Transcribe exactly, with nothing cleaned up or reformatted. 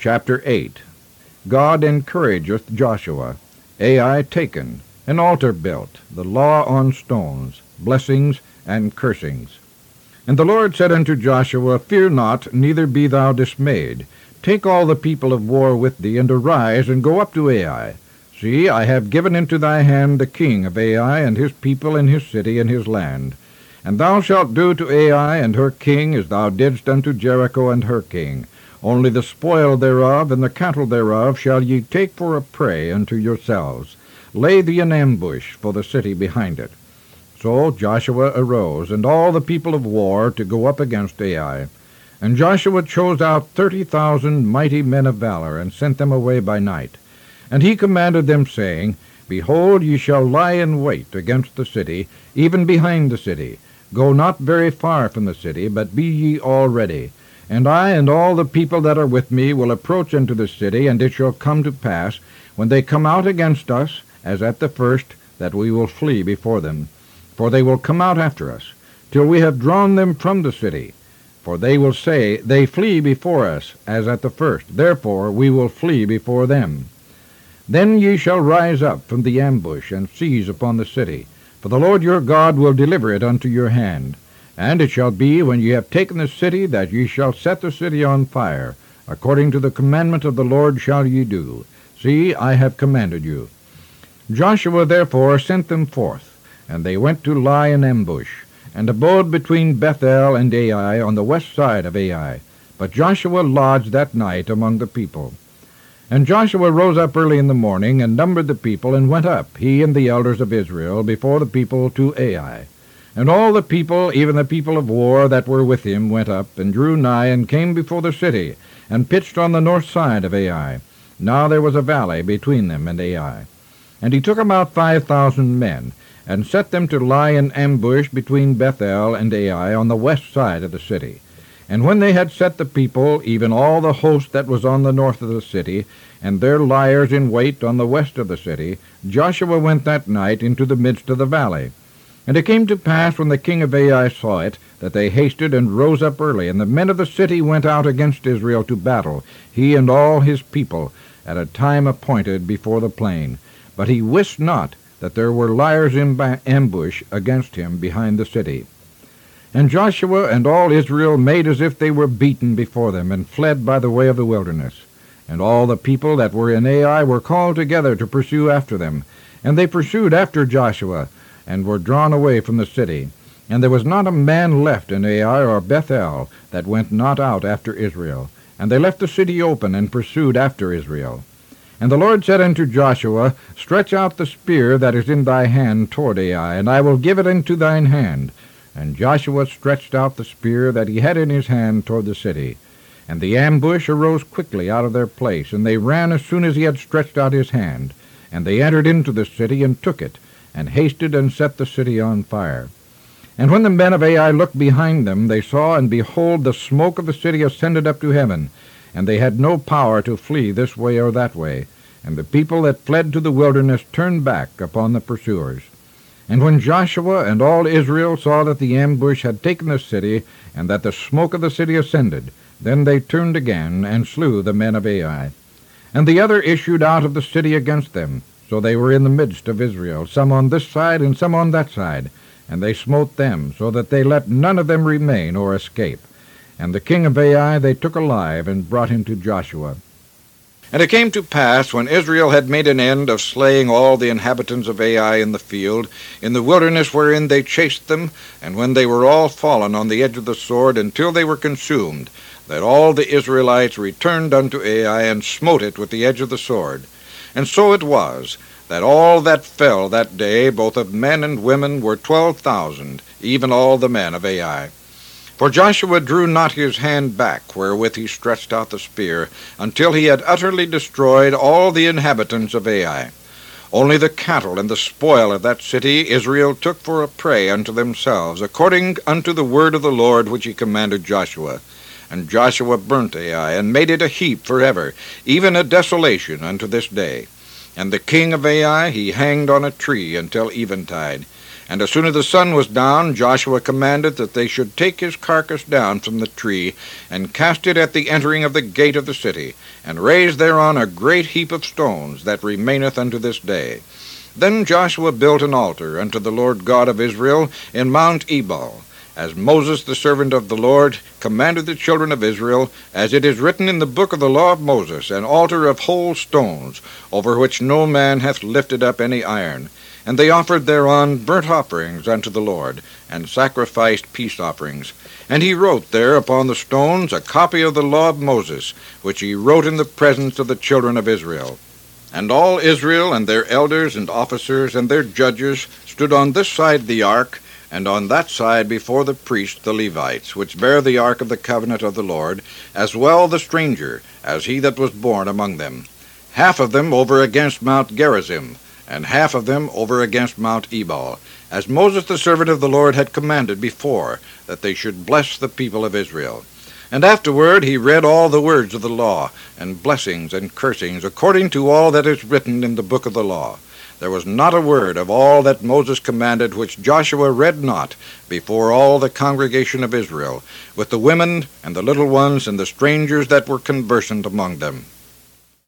Chapter eight. God encourageth Joshua. Ai taken, an altar built, the law on stones, blessings and cursings. And the Lord said unto Joshua, Fear not, neither be thou dismayed. Take all the people of war with thee, and arise, and go up to Ai. See, I have given into thy hand the king of Ai, and his people, and his city, and his land. And thou shalt do to Ai and her king as thou didst unto Jericho and her king. Only the spoil thereof and the cattle thereof shall ye take for a prey unto yourselves. Lay thee an ambush for the city behind it. So Joshua arose, and all the people of war, to go up against Ai. And Joshua chose out thirty thousand mighty men of valor, and sent them away by night. And he commanded them, saying, Behold, ye shall lie in wait against the city, even behind the city. Go not very far from the city, but be ye all ready. And I and all the people that are with me will approach unto the city, and it shall come to pass, when they come out against us, as at the first, that we will flee before them. For they will come out after us, till we have drawn them from the city. For they will say, They flee before us, as at the first. Therefore we will flee before them. Then ye shall rise up from the ambush, and seize upon the city. For the Lord your God will deliver it unto your hand. And it shall be, when ye have taken the city, that ye shall set the city on fire. According to the commandment of the Lord shall ye do. See, I have commanded you. Joshua therefore sent them forth, and they went to lie in ambush, and abode between Bethel and Ai on the west side of Ai. But Joshua lodged that night among the people. And Joshua rose up early in the morning, and numbered the people, and went up, he and the elders of Israel, before the people to Ai. And all the people, even the people of war that were with him, went up, and drew nigh, and came before the city, and pitched on the north side of Ai. Now there was a valley between them and Ai. And he took about five thousand men, and set them to lie in ambush between Bethel and Ai on the west side of the city. And when they had set the people, even all the host that was on the north of the city, and their liers in wait on the west of the city, Joshua went that night into the midst of the valley. And it came to pass, when the king of Ai saw it, that they hasted and rose up early, and the men of the city went out against Israel to battle, he and all his people, at a time appointed before the plain. But he wist not that there were liers in ambush against him behind the city. And Joshua and all Israel made as if they were beaten before them, and fled by the way of the wilderness. And all the people that were in Ai were called together to pursue after them. And they pursued after Joshua, and were drawn away from the city. And there was not a man left in Ai or Bethel that went not out after Israel. And they left the city open, and pursued after Israel. And the Lord said unto Joshua, Stretch out the spear that is in thy hand toward Ai, and I will give it into thine hand. And Joshua stretched out the spear that he had in his hand toward the city. And the ambush arose quickly out of their place, and they ran as soon as he had stretched out his hand. And they entered into the city, and took it, and hasted and set the city on fire. And when the men of Ai looked behind them, they saw, and behold, the smoke of the city ascended up to heaven, and they had no power to flee this way or that way. And the people that fled to the wilderness turned back upon the pursuers. And when Joshua and all Israel saw that the ambush had taken the city, and that the smoke of the city ascended, then they turned again, and slew the men of Ai. And the other issued out of the city against them. So they were in the midst of Israel, some on this side and some on that side. And they smote them, so that they let none of them remain or escape. And the king of Ai they took alive, and brought him to Joshua. And it came to pass, when Israel had made an end of slaying all the inhabitants of Ai in the field, in the wilderness wherein they chased them, and when they were all fallen on the edge of the sword, until they were consumed, that all the Israelites returned unto Ai, and smote it with the edge of the sword. And so it was, that all that fell that day, both of men and women, were twelve thousand, even all the men of Ai. For Joshua drew not his hand back, wherewith he stretched out the spear, until he had utterly destroyed all the inhabitants of Ai. Only the cattle and the spoil of that city Israel took for a prey unto themselves, according unto the word of the Lord which he commanded Joshua. And Joshua burnt Ai, and made it a heap forever, even a desolation unto this day. And the king of Ai he hanged on a tree until eventide. And as soon as the sun was down, Joshua commanded that they should take his carcass down from the tree, and cast it at the entering of the gate of the city, and raise thereon a great heap of stones, that remaineth unto this day. Then Joshua built an altar unto the Lord God of Israel in Mount Ebal, as Moses the servant of the Lord commanded the children of Israel, as it is written in the book of the law of Moses, an altar of whole stones, over which no man hath lifted up any iron. And they offered thereon burnt offerings unto the Lord, and sacrificed peace offerings. And he wrote there upon the stones a copy of the law of Moses, which he wrote in the presence of the children of Israel. And all Israel and their elders and officers and their judges stood on this side the ark, and on that side before the priests the Levites, which bear the ark of the covenant of the Lord, as well the stranger, as he that was born among them. Half of them over against Mount Gerizim, and half of them over against Mount Ebal, as Moses the servant of the Lord had commanded before, that they should bless the people of Israel. And afterward he read all the words of the law, and blessings and cursings, according to all that is written in the book of the law. There was not a word of all that Moses commanded which Joshua read not before all the congregation of Israel, with the women and the little ones and the strangers that were conversant among them.